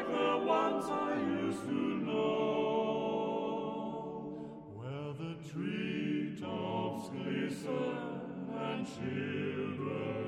the ones I used to know, where the treetops glisten and children